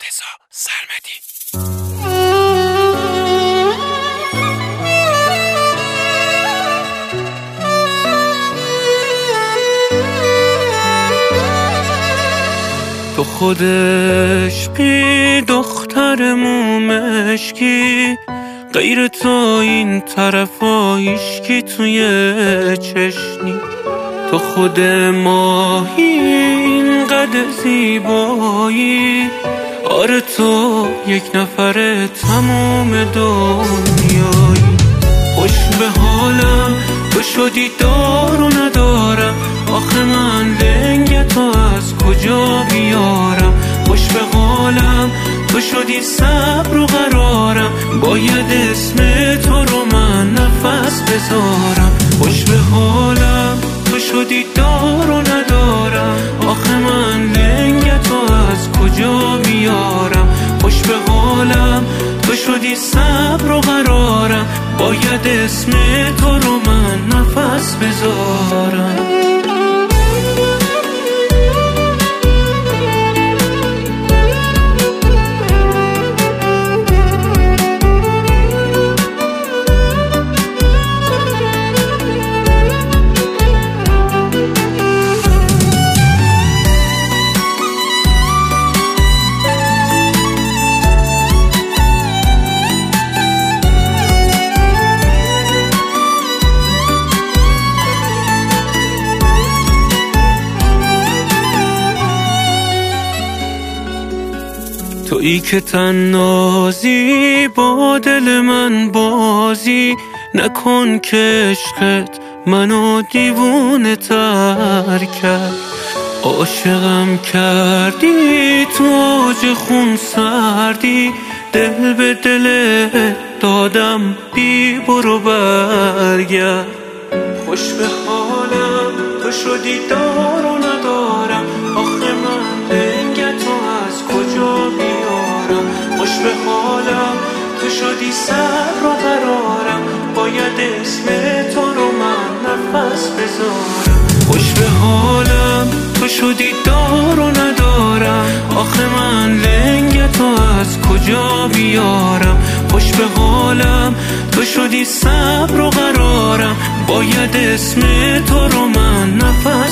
مرتضی سرمدی. تو خود عشقی دختر مومشکی، غیر تو این طرفا هیچکی توی چشنی. تو خود ماهی اینقدر زیبایی، آره تو یک نفر تموم دنیایی. خوش به حالم تو شدی دار و ندارم، آخه من لنگ تو از کجا بیارم. خوش به حالم تو شدی صبر و قرارم، باید اسم تو رو من نفس بذارم. خوش به حالم تو شدی دار و ندارم، آخه من لنگ تو از کجا بیارم. خوش به حالم تو شدی صبر و قرارم، باید اسم تو رو من نفس بذارم. تویی که تنازی با دل من بازی، نکن که عشقت منو دیوونه تر کرد. عاشقم کردی تو اوج خون سردی، دل به دل دادم بی برو برگرد. خوش به حالم تو شدی دار و ندارم، آخه من لنگ تو از کجا بیارم. خوش به حالم تو شدی صبر و قرارم، باید اسم تو رو من نفس بذارم. خوش به حالم تو شدی دار و ندارم، آخه من لنگ تو از کجا بیارم. خوش به حالم تو شدی صبر و قرارم، باید اسم تو رو من نفس